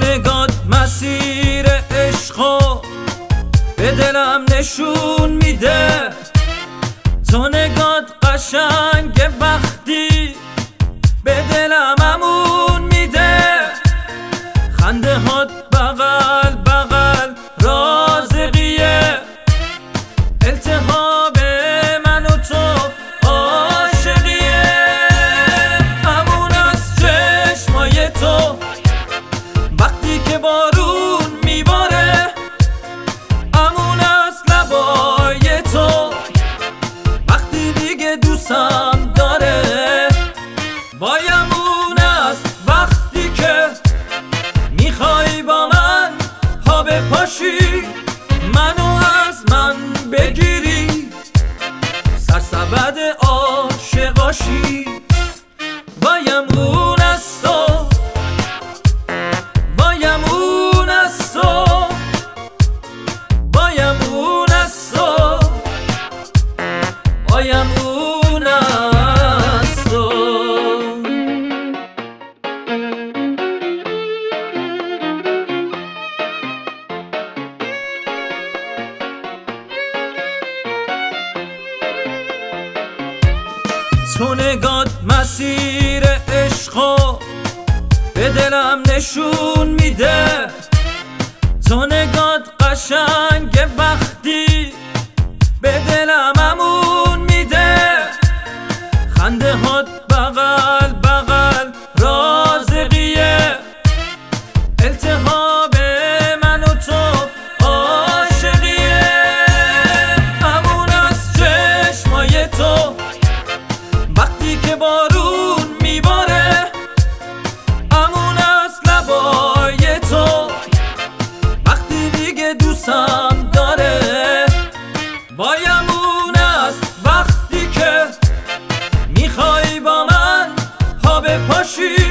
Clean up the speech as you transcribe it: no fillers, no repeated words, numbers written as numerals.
نگات مسیر عشقو به دلم نشون میده، تو نگات قشنگ وقتی به دلم امون میده، خنده هات بغل بغل رازقیه، التهاب من و تو عاشقیه، امون از چشمای تو وقتی که بارون میباره، امون از لبای تو وقتی دیگه دوستم داره، وای امون از وقتی که میخوای با من پا به پاشی، منو از من بگیری، سرسبد عاشقاشی، وای امون از تو، وای امون از تو، وای امون از تو، وای امون از تو. تو نگات مسیر عشقو به دلم نشون میده، تو نگات قشنگ وقتی به دلم امون میده، خنده هات بغل بغل رازقیه، التهاب من و تو عاشقیه، امون از چشمای تو وقتی که بارون میباره، امون از لبای تو وقتی دیگه دوستم داره، وای امون از وقتی که میخوای با من پا به پاشی،